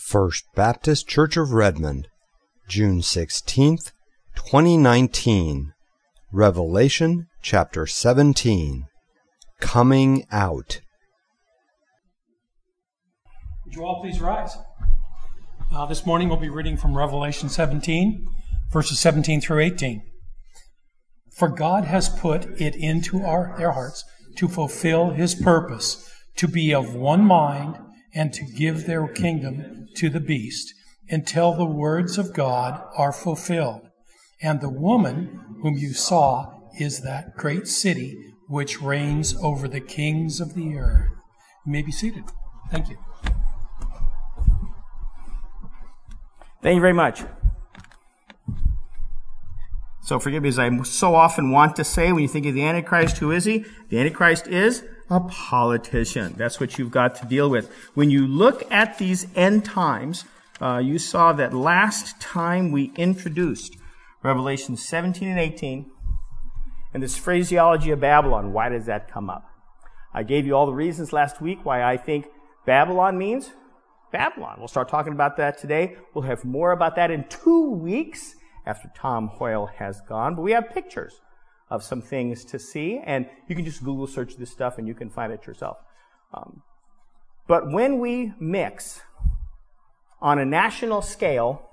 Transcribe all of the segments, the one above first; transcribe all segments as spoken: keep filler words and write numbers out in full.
First Baptist Church of Redmond, June sixteenth, twenty nineteen. Revelation chapter seventeen. Coming Out. Would you all please rise? Uh, this morning we'll be reading from Revelation seventeen, verses seventeen through eighteen. For God has put it into our their hearts to fulfill His purpose, to be of one mind, and to give their kingdom to the beast, until the words of God are fulfilled. And the woman whom you saw is that great city which reigns over the kings of the earth. You may be seated. Thank you. Thank you very much. So forgive me, as I so often want to say, when you think of the Antichrist, who is he? The Antichrist is a politician. That's what you've got to deal with. When you look at these end times, uh, you saw that last time we introduced Revelation seventeen and eighteen, and this phraseology of Babylon. Why does that come up? I gave you all the reasons last week why I think Babylon means Babylon. We'll start talking about that today. We'll have more about that in two weeks after Tom Hoyle has gone. But we have pictures of some things to see, and you can just Google search this stuff and you can find it yourself. Um, but when we mix on a national scale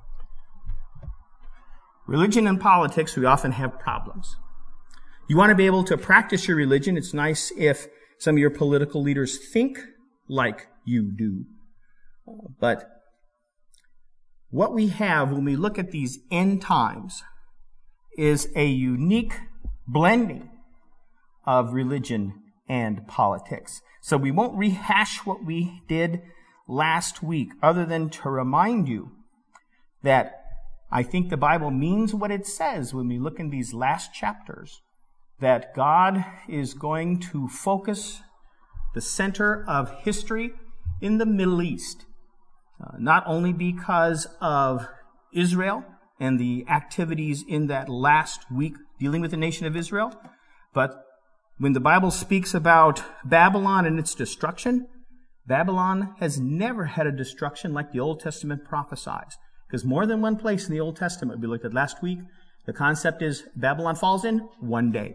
religion and politics, we often have problems. You want to be able to practice your religion. It's nice if some of your political leaders think like you do. But what we have when we look at these end times is a unique blending of religion and politics. So we won't rehash what we did last week, other than to remind you that I think the Bible means what it says when we look in these last chapters, that God is going to focus the center of history in the Middle East. Uh, not only because of Israel and the activities in that last week dealing with the nation of Israel, but when the Bible speaks about Babylon and its destruction, Babylon has never had a destruction like the Old Testament prophesies. Because more than one place in the Old Testament we looked at last week, the concept is Babylon falls in one day.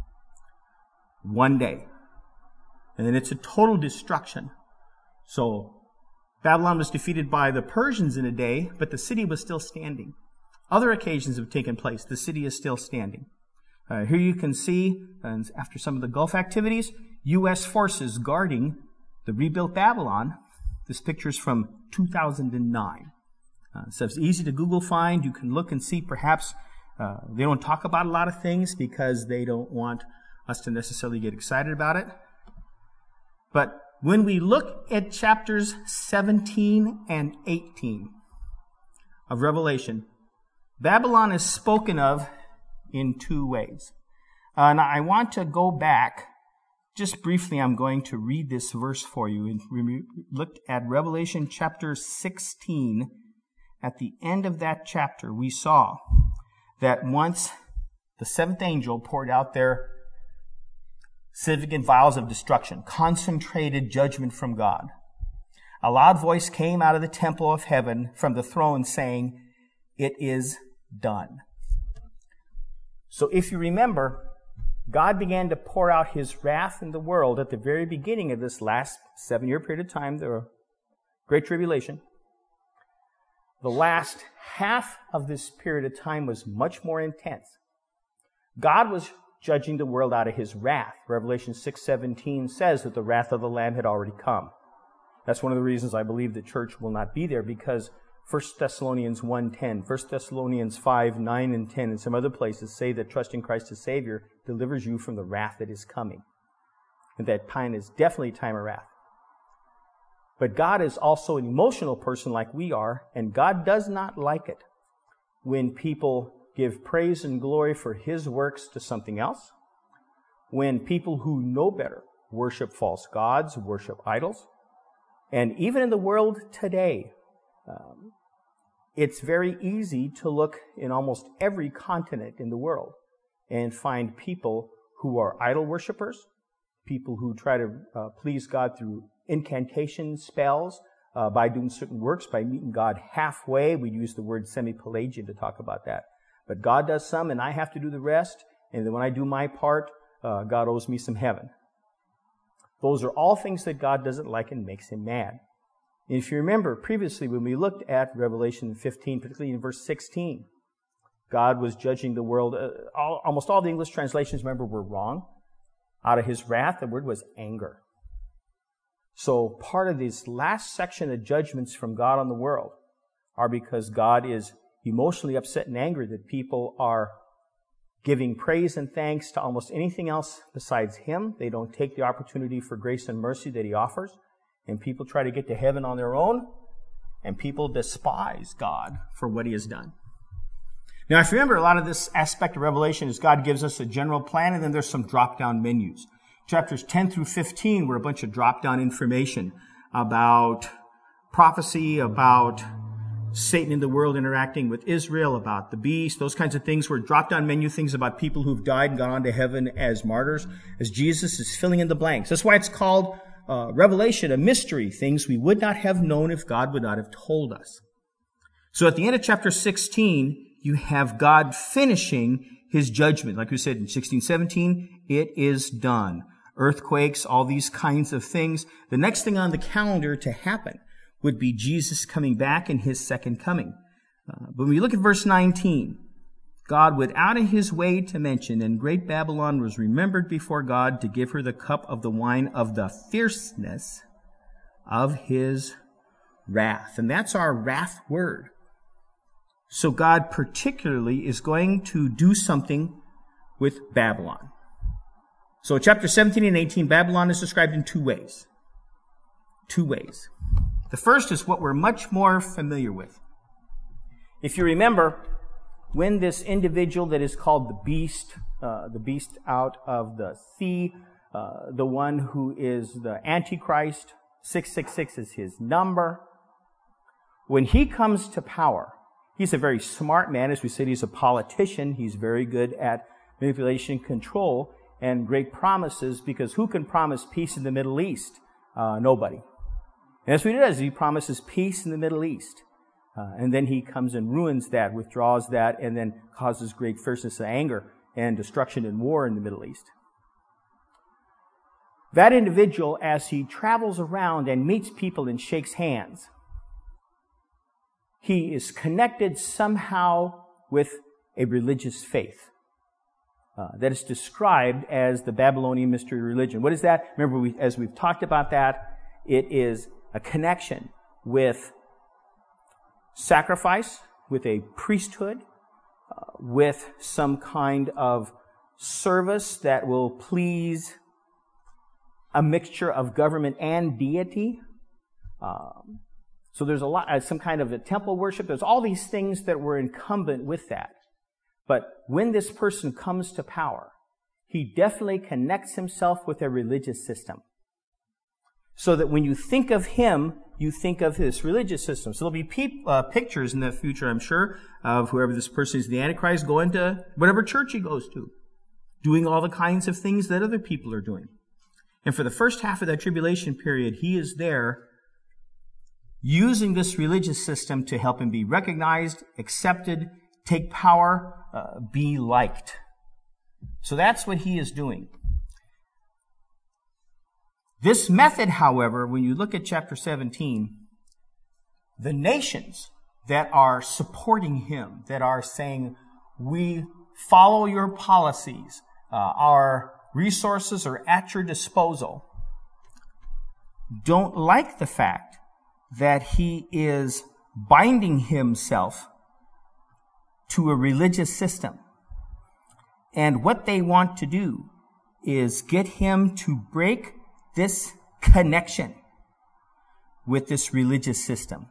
One day. And then it's a total destruction. So Babylon was defeated by the Persians in a day, but the city was still standing. Other occasions have taken place. The city is still standing. Uh, here you can see, uh, after some of the Gulf activities, U S forces guarding the rebuilt Babylon. This picture is from two thousand nine. Uh, so it's easy to Google find. You can look and see. Perhaps uh, they don't talk about a lot of things because they don't want us to necessarily get excited about it. But when we look at chapters seventeen and eighteen of Revelation, Babylon is spoken of in two ways. Uh, and I want to go back just briefly. I'm going to read this verse for you. And we looked at Revelation chapter sixteen. At the end of that chapter, we saw that once the seventh angel poured out their significant vials of destruction, concentrated judgment from God, a loud voice came out of the temple of heaven from the throne saying, "It is done." So if you remember, God began to pour out His wrath in the world at the very beginning of this last seven-year period of time, the Great Tribulation. The last half of this period of time was much more intense. God was judging the world out of His wrath. Revelation six seventeen says that the wrath of the Lamb had already come. That's one of the reasons I believe the church will not be there, because First Thessalonians one ten, First Thessalonians five nine and ten, and some other places say that trusting Christ as Savior delivers you from the wrath that is coming. And that time is definitely a time of wrath. But God is also an emotional person like we are, and God does not like it when people give praise and glory for His works to something else, when people who know better worship false gods, worship idols. And even in the world today, um, it's very easy to look in almost every continent in the world and find people who are idol worshipers, people who try to uh, please God through incantation spells, uh, by doing certain works, by meeting God halfway. We use the word semi-Pelagian to talk about that. But God does some, and I have to do the rest. And then when I do my part, uh, God owes me some heaven. Those are all things that God doesn't like and makes him mad. And if you remember previously when we looked at Revelation fifteen, particularly in verse sixteen, God was judging the world. Uh, all, almost all the English translations, remember, were wrong. Out of his wrath, the word was anger. So part of this last section of judgments from God on the world are because God is emotionally upset and angry that people are giving praise and thanks to almost anything else besides him. They don't take the opportunity for grace and mercy that he offers. And people try to get to heaven on their own. And people despise God for what he has done. Now, if you remember, a lot of this aspect of Revelation is God gives us a general plan, and then there's some drop-down menus. Chapters ten through fifteen were a bunch of drop-down information about prophecy, about Satan in the world interacting with Israel, about the beast. Those kinds of things were drop-down menu things about people who've died and gone on to heaven as martyrs, as Jesus is filling in the blanks. That's why it's called uh, Revelation, a mystery, things we would not have known if God would not have told us. So at the end of chapter sixteen, you have God finishing his judgment. Like we said in sixteen seventeen, it is done. Earthquakes, all these kinds of things. The next thing on the calendar to happen would be Jesus coming back in his second coming. Uh, but when we look at verse nineteen, God went out of his way to mention, and great Babylon was remembered before God to give her the cup of the wine of the fierceness of his wrath. And that's our wrath word. So God particularly is going to do something with Babylon. So chapter seventeen and eighteen, Babylon is described in two ways. Two ways. The first is what we're much more familiar with. If you remember, when this individual that is called the beast, uh, the beast out of the sea, uh, the one who is the Antichrist, six six six is his number. When he comes to power, he's a very smart man. As we said, he's a politician. He's very good at manipulation, control, and great promises, because who can promise peace in the Middle East? Uh, nobody. And that's what he does. He promises peace in the Middle East. Uh, and then he comes and ruins that, withdraws that, and then causes great fierceness and anger and destruction and war in the Middle East. That individual, as he travels around and meets people and shakes hands, he is connected somehow with a religious faith uh, that is described as the Babylonian mystery religion. What is that? Remember, we, as we've talked about that, it is a connection with sacrifice, with a priesthood, uh, with some kind of service that will please a mixture of government and deity. Um, so there's a lot, uh, some kind of a temple worship. There's all these things that were incumbent with that. But when this person comes to power, he definitely connects himself with a religious system. So that when you think of him, you think of this religious system. So there'll be pe- uh, pictures in the future, I'm sure, of whoever this person is, the Antichrist, going to whatever church he goes to, doing all the kinds of things that other people are doing. And for the first half of that tribulation period, he is there using this religious system to help him be recognized, accepted, take power, uh, be liked. So that's what he is doing. This method, however, when you look at chapter seventeen, the nations that are supporting him, that are saying, we follow your policies, uh, our resources are at your disposal, don't like the fact that he is binding himself to a religious system. And what they want to do is get him to break this connection with this religious system.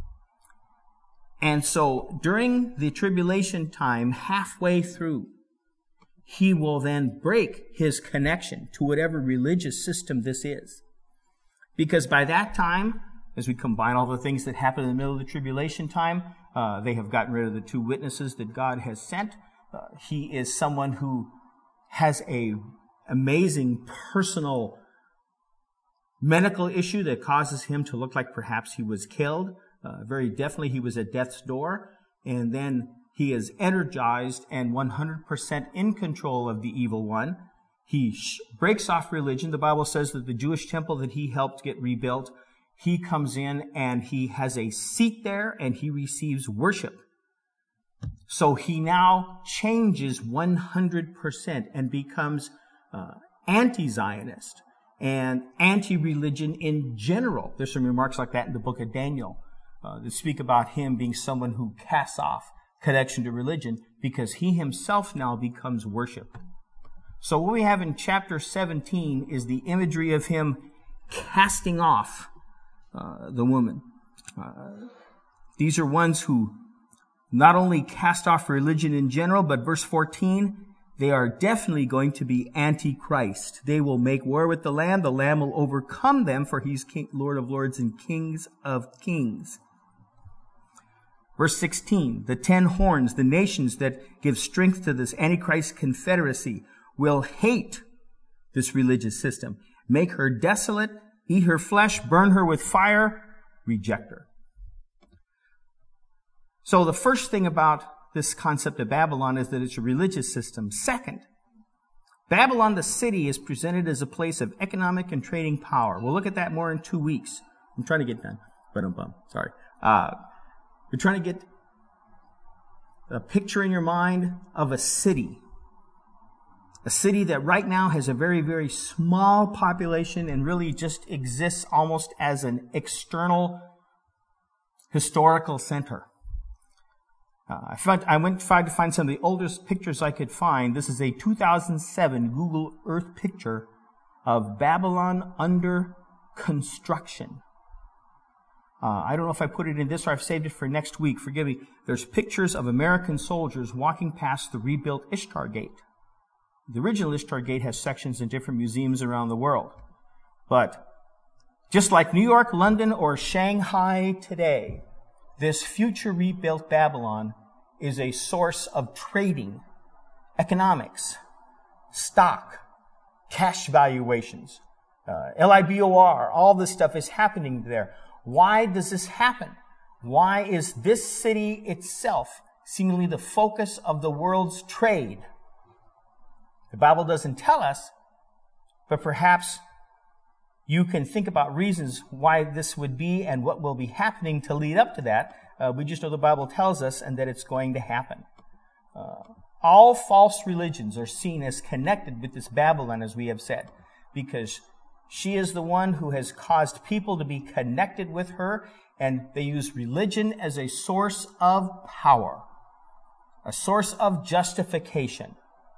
And so during the tribulation time, halfway through, he will then break his connection to whatever religious system this is. Because by that time, as we combine all the things that happen in the middle of the tribulation time, uh, they have gotten rid of the two witnesses that God has sent. Uh, he is someone who has a amazing personal medical issue that causes him to look like perhaps he was killed. Uh, very definitely he was at death's door. And then he is energized and one hundred percent in control of the evil one. He sh- breaks off religion. The Bible says that the Jewish temple that he helped get rebuilt, he comes in and he has a seat there and he receives worship. So he now changes one hundred percent and becomes uh, anti-Zionist and anti-religion in general. There's some remarks like that in the book of Daniel uh, that speak about him being someone who casts off connection to religion because he himself now becomes worship. So what we have in chapter seventeen is the imagery of him casting off uh, the woman. Uh, these are ones who not only cast off religion in general, but verse fourteen, they are definitely going to be anti-Christ. They will make war with the Lamb. The Lamb will overcome them, for he's King, Lord of lords and Kings of kings. Verse sixteen, the ten horns, the nations that give strength to this Antichrist confederacy, will hate this religious system, make her desolate, eat her flesh, burn her with fire, reject her. So the first thing about this concept of Babylon is that it's a religious system. Second, Babylon, the city, is presented as a place of economic and trading power. We'll look at that more in two weeks. I'm trying to get done. But I'm bummed. Sorry. Uh, you're trying to get a picture in your mind of a city. A city that right now has a very, very small population and really just exists almost as an external historical center. Uh, I, found, I went tried to find some of the oldest pictures I could find. This is a two thousand seven Google Earth picture of Babylon under construction. Uh, I don't know if I put it in this or I've saved it for next week. Forgive me. There's pictures of American soldiers walking past the rebuilt Ishtar Gate. The original Ishtar Gate has sections in different museums around the world. But just like New York, London, or Shanghai today, this future rebuilt Babylon is a source of trading, economics, stock, cash valuations, uh, L I B O R, all this stuff is happening there. Why does this happen? Why is this city itself seemingly the focus of the world's trade? The Bible doesn't tell us, but perhaps you can think about reasons why this would be and what will be happening to lead up to that. Uh, we just know the Bible tells us and that it's going to happen. Uh, all false religions are seen as connected with this Babylon, as we have said, because she is the one who has caused people to be connected with her, and they use religion as a source of power, a source of justification.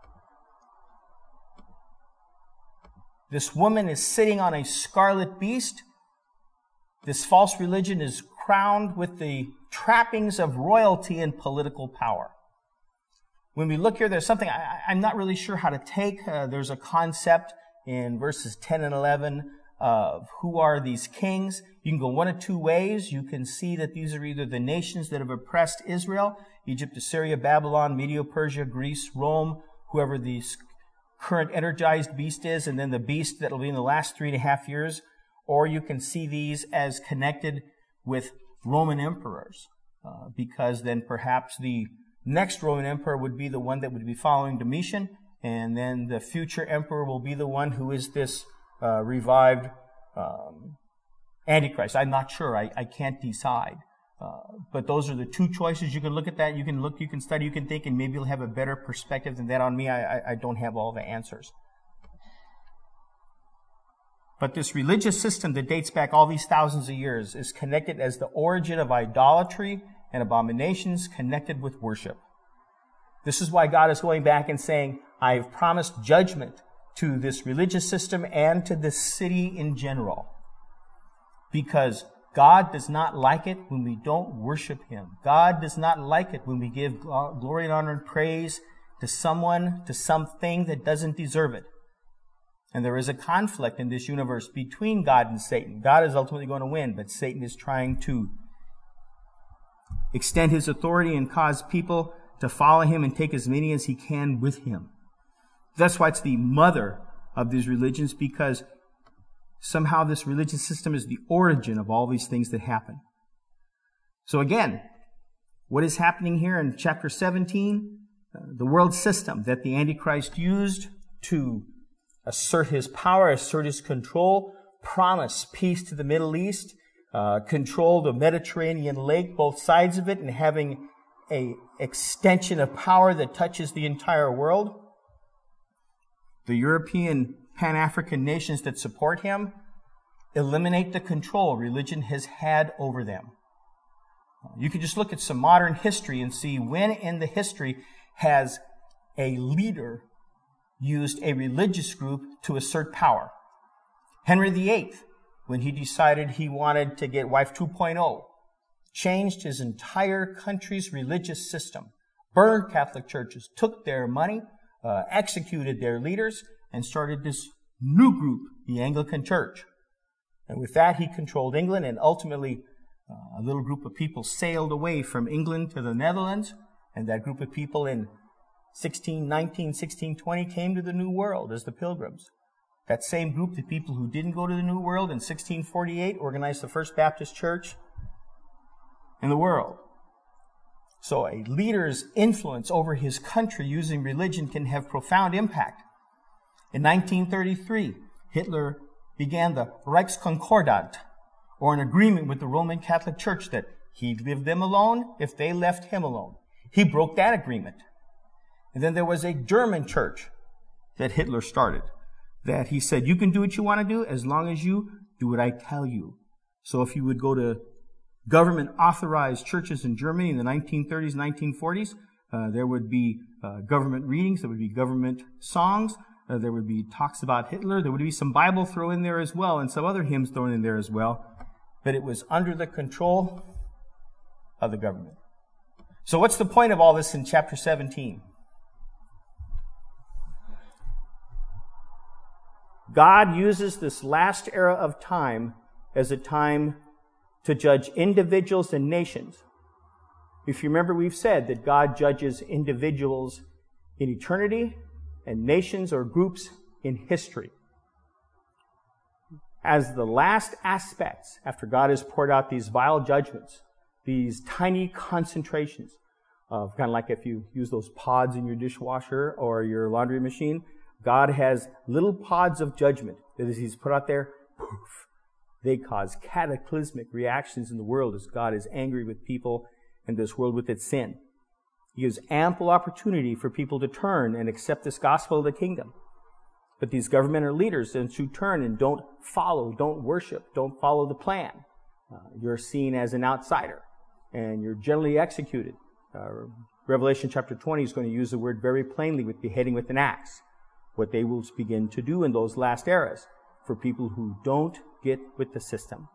This woman is sitting on a scarlet beast. This false religion is crowned with the trappings of royalty and political power. When we look here, there's something I, I'm not really sure how to take. Uh, there's a concept in verses ten and eleven of who are these kings. You can go one of two ways. You can see that these are either the nations that have oppressed Israel, Egypt, Assyria, Babylon, Medo-Persia, Greece, Rome, whoever these current energized beast is, and then the beast that will be in the last three and a half years. Or you can see these as connected with Roman emperors, uh, because then perhaps the next Roman emperor would be the one that would be following Domitian, and then the future emperor will be the one who is this uh, revived um, Antichrist. I'm not sure. I, I can't decide. Uh, but those are the two choices. You can look at that. You can look, you can study, you can think, and maybe you'll have a better perspective than that on me. I, I, I don't have all the answers. But this religious system that dates back all these thousands of years is connected as the origin of idolatry and abominations connected with worship. This is why God is going back and saying, I've promised judgment to this religious system and to this city in general. Because God does not like it when we don't worship Him. God does not like it when we give glory and honor and praise to someone, to something that doesn't deserve it. And there is a conflict in this universe between God and Satan. God is ultimately going to win, but Satan is trying to extend his authority and cause people to follow him and take as many as he can with him. That's why it's the mother of these religions, because Somehow this religious system is the origin of all these things that happen. So again, what is happening here in chapter seventeen? Uh, the world system that the Antichrist used to assert his power, assert his control, promise peace to the Middle East, uh, control the Mediterranean lake, both sides of it, and having a extension of power that touches the entire world. The European Pan-African nations that support him eliminate the control religion has had over them. You can just look at some modern history and see when in the history has a leader used a religious group to assert power. Henry the Eighth, when he decided he wanted to get wife two point oh, changed his entire country's religious system, burned Catholic churches, took their money, uh, executed their leaders, and started this new group, the Anglican Church. And with that, he controlled England, and ultimately uh, a little group of people sailed away from England to the Netherlands, and that group of people in sixteen nineteen, sixteen twenty came to the New World as the Pilgrims. That same group, the people who didn't go to the New World in sixteen forty-eight, organized the First Baptist Church in the world. So a leader's influence over his country using religion can have profound impact. In nineteen thirty-three, Hitler began the Reichskonkordat, or an agreement with the Roman Catholic Church that he'd leave them alone if they left him alone. He broke that agreement. And then there was a German church that Hitler started, that he said, you can do what you want to do as long as you do what I tell you. So if you would go to government-authorized churches in Germany in the nineteen thirties, nineteen forties, uh, there would be uh, government readings, there would be government songs, uh, there would be talks about Hitler, there would be some Bible thrown in there as well, and some other hymns thrown in there as well. But it was under the control of the government. So what's the point of all this in chapter seventeen? God uses this last era of time as a time to judge individuals and nations. If you remember, we've said that God judges individuals in eternity and nations or groups in history. As the last aspects, after God has poured out these vile judgments, these tiny concentrations of kind of like if you use those pods in your dishwasher or your laundry machine, God has little pods of judgment that as He's put out there, poof, they cause cataclysmic reactions in the world as God is angry with people and this world with its sin. He gives ample opportunity for people to turn and accept this gospel of the kingdom. But these governmental leaders, since you turn and don't follow, don't worship, don't follow the plan, uh, you're seen as an outsider and you're generally executed. Uh, Revelation chapter twenty is going to use the word very plainly with beheading with an axe. What they will begin to do in those last eras for people who don't get with the system.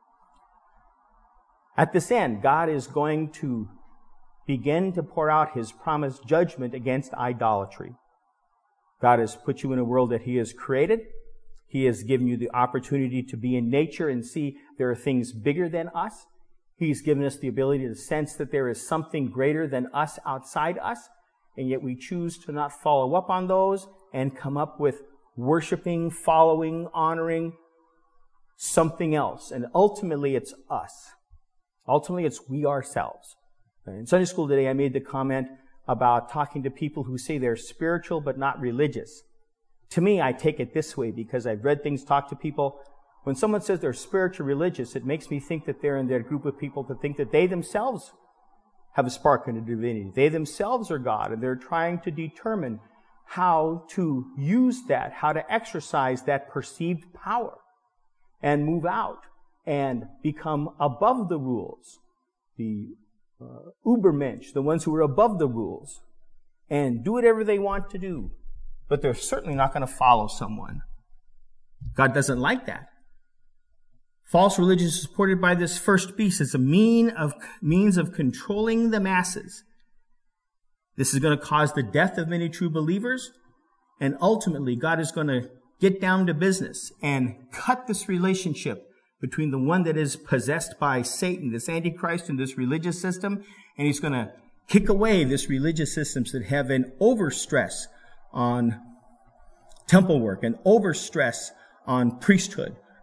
At this end, God is going to begin to pour out His promised judgment against idolatry. God has put you in a world that He has created. He has given you the opportunity to be in nature and see there are things bigger than us. He's given us the ability to sense that there is something greater than us outside us, and yet we choose to not follow up on those and come up with worshiping, following, honoring something else. And ultimately, it's us. Ultimately, it's we ourselves. In Sunday school today, I made the comment about talking to people who say they're spiritual but not religious. To me, I take it this way because I've read things, talked to people. When someone says they're spiritual religious, it makes me think that they're in that group of people that think that they themselves have a spark in their divinity. They themselves are God, and they're trying to determine how to use that, how to exercise that perceived power and move out and become above the rules. The uh, Ubermensch, the ones who are above the rules, and do whatever they want to do. But they're certainly not going to follow someone. God doesn't like that. False religion is supported by this first beast as a mean of, means of controlling the masses. This is going to cause the death of many true believers, and ultimately God is going to get down to business and cut this relationship between the one that is possessed by Satan, this Antichrist, and this religious system, and He's going to kick away this religious systems that have an overstress on temple work, an overstress on priesthood,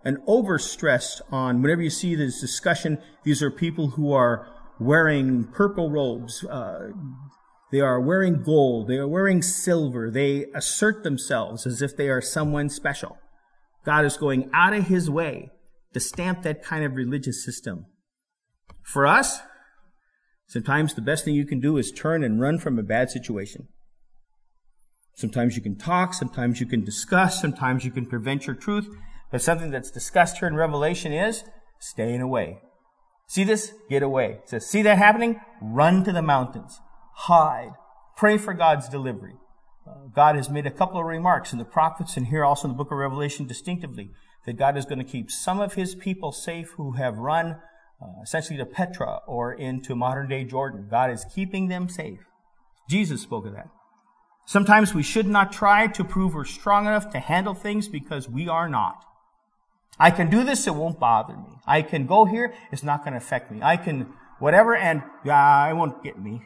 an overstress on, whenever you see this discussion, these are people who are wearing purple robes, uh, they are wearing gold, they are wearing silver, they assert themselves as if they are someone special. God is going out of his way to stamp that kind of religious system. For us, sometimes the best thing you can do is turn and run from a bad situation. Sometimes you can talk, sometimes you can discuss, sometimes you can prevent your truth. But something that's discussed here in Revelation is staying away. See this? Get away. It says, see that happening? Run to the mountains. Hide. Pray for God's delivery. Uh, God has made a couple of remarks in the prophets and here also in the book of Revelation distinctively that God is going to keep some of his people safe who have run uh, essentially to Petra or into modern day Jordan. God is keeping them safe. Jesus spoke of that. Sometimes we should not try to prove we're strong enough to handle things because we are not. I can do this, it won't bother me. I can go here, it's not going to affect me. I can whatever, and yeah, it won't get me.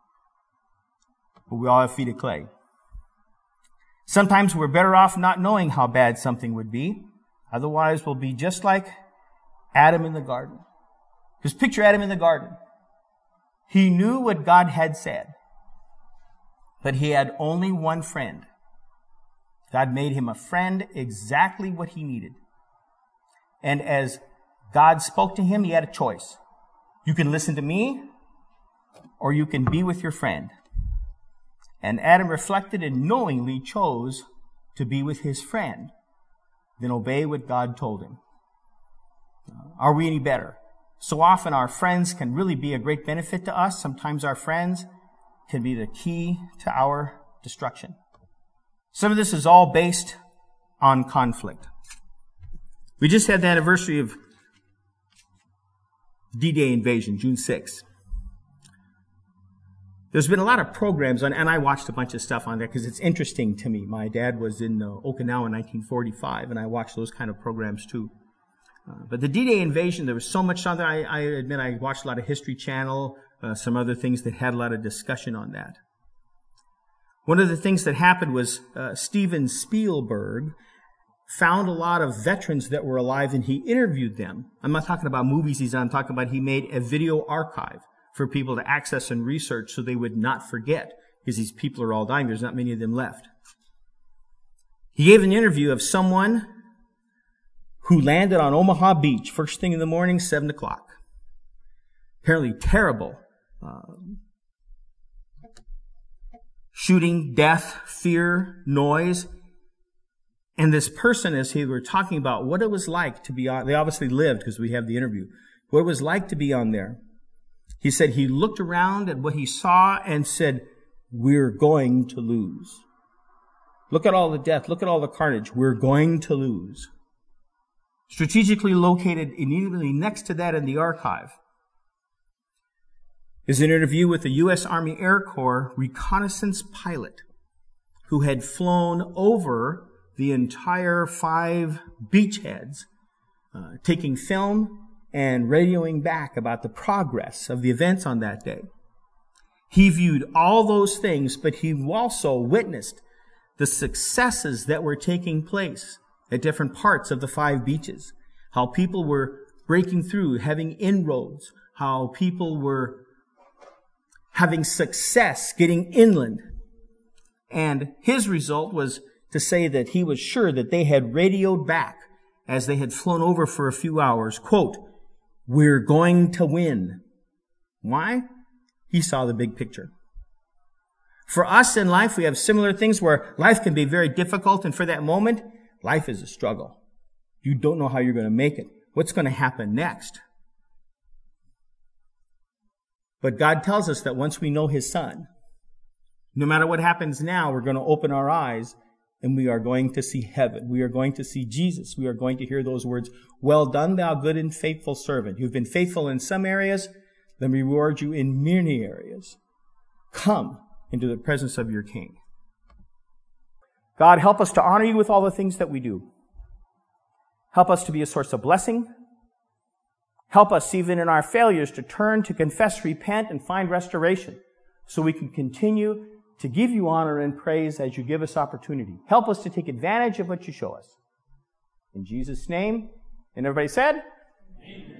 But we all have feet of clay. Sometimes we're better off not knowing how bad something would be. Otherwise, we'll be just like Adam in the garden. Just picture Adam in the garden. He knew what God had said, but he had only one friend. God made him a friend, exactly what he needed. And as God spoke to him, he had a choice. You can listen to me, or you can be with your friend. And Adam reflected and knowingly chose to be with his friend, then obey what God told him. Are we any better? So often our friends can really be a great benefit to us. Sometimes our friends can be the key to our destruction. Some of this is all based on conflict. We just had the anniversary of D-Day invasion, June sixth. There's been a lot of programs on, and I watched a bunch of stuff on that because it's interesting to me. My dad was in uh, Okinawa in nineteen forty-five, and I watched those kind of programs too. Uh, but the D-Day invasion, there was so much on there. I, I admit I watched a lot of History Channel, uh, some other things that had a lot of discussion on that. One of the things that happened was uh, Steven Spielberg found a lot of veterans that were alive and he interviewed them. I'm not talking about movies he's on, I'm talking about he made a video archive for people to access and research so they would not forget, because these people are all dying. There's not many of them left. He gave an interview of someone who landed on Omaha Beach first thing in the morning, seven o'clock. Apparently terrible. Uh, shooting, death, fear, noise. And this person, as he were talking about what it was like to be on, they obviously lived because we have the interview, what it was like to be on there. He said he looked around at what he saw and said, we're going to lose. Look at all the death. Look at all the carnage. We're going to lose. Strategically located immediately next to that in the archive is an interview with a U S Army Air Corps reconnaissance pilot who had flown over the entire five beachheads, uh, taking film and radioing back about the progress of the events on that day. He viewed all those things, but he also witnessed the successes that were taking place at different parts of the five beaches, how people were breaking through, having inroads, how people were having success getting inland. And his result was to say that he was sure that they had radioed back as they had flown over for a few hours, quote, we're going to win. Why? He saw the big picture. For us in life, we have similar things where life can be very difficult, and for that moment, life is a struggle. You don't know how you're going to make it. What's going to happen next? But God tells us that once we know His Son, no matter what happens now, we're going to open our eyes and we are going to see heaven. We are going to see Jesus. We are going to hear those words, well done, thou good and faithful servant. You've been faithful in some areas, let me reward you in many areas. Come into the presence of your King. God, help us to honor you with all the things that we do. Help us to be a source of blessing. Help us even in our failures to turn, to confess, repent, and find restoration so we can continue to give you honor and praise as you give us opportunity. Help us to take advantage of what you show us. In Jesus' name, And everybody said?